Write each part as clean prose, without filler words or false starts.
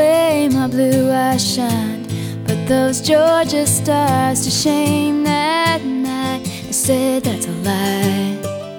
way my blue eyes shined, put those Georgia stars to shame that night. I said that's a lie.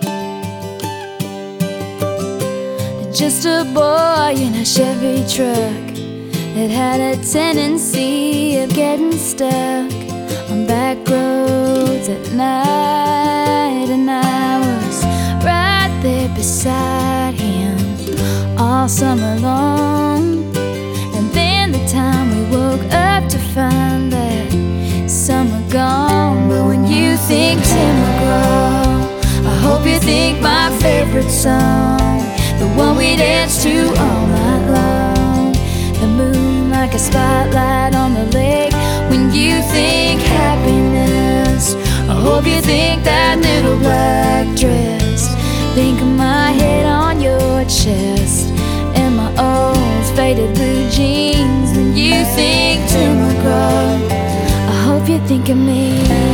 Just a boy in a Chevy truck that had a tendency of getting stuck on back roads at night, and I was right there beside him all summer long. And then the time we woke up to find that summer gone. But when you think Tim McGraw, I hope you think my favorite song, the one we danced to all night long. The moon like a spotlight on the lake. When you think happiness, I hope you think that little black dress. Think of my head on your chest and my old faded blue jeans. When you think Tim McGraw, I hope you think of me.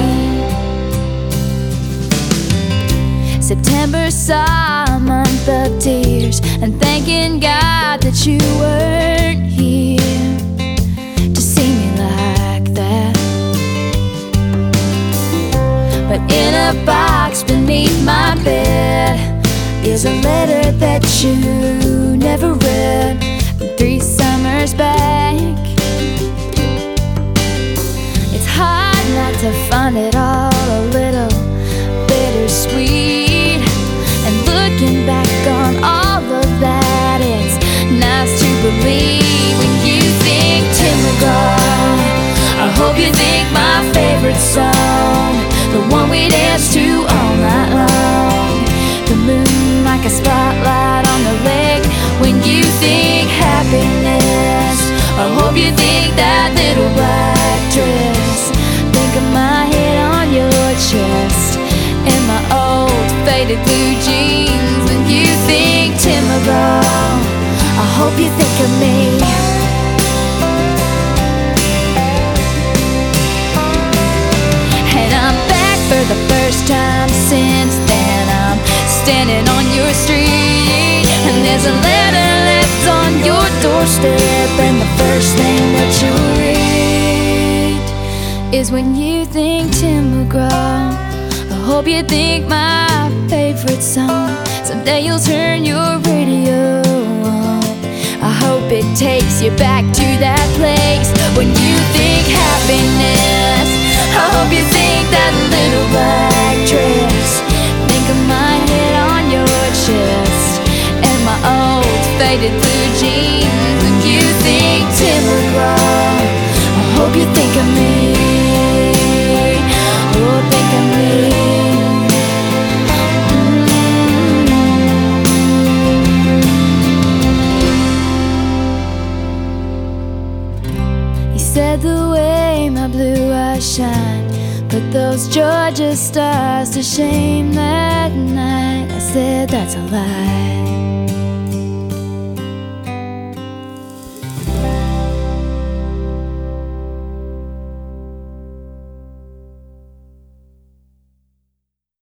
September saw a month of tears, and thanking God that you weren't here to see me like that. But in a box beneath my bed is a letter that you never read from 3 summers back. It's hard not to find it all a little bittersweet. And looking back on all of that, it's nice to believe. When you think Tim McGraw, I hope you think my favorite song, the one we danced to all night long. The moon like a spotlight on the lake. When you think happiness, I hope you think that little black dress. Think of my head on your chest and my old faded blue jeans. When you think Tim McGraw, I hope you think of me. And I'm back for the first time since then. I'm standing on your street, and there's a letter left on your doorstep, and the first thing that you read is when you think Tim McGraw, I hope you think my favorite song. Someday you'll turn your radio on. I hope it takes you back to that place when you think happiness. I hope you think that little black dress. Think of my head on your chest and my old faded blue jeans. When you think Tim McGraw, I hope you think of me. Oh, think of me. Said the way my blue eyes shine, put those Georgia stars to shame that night. I said that's a lie.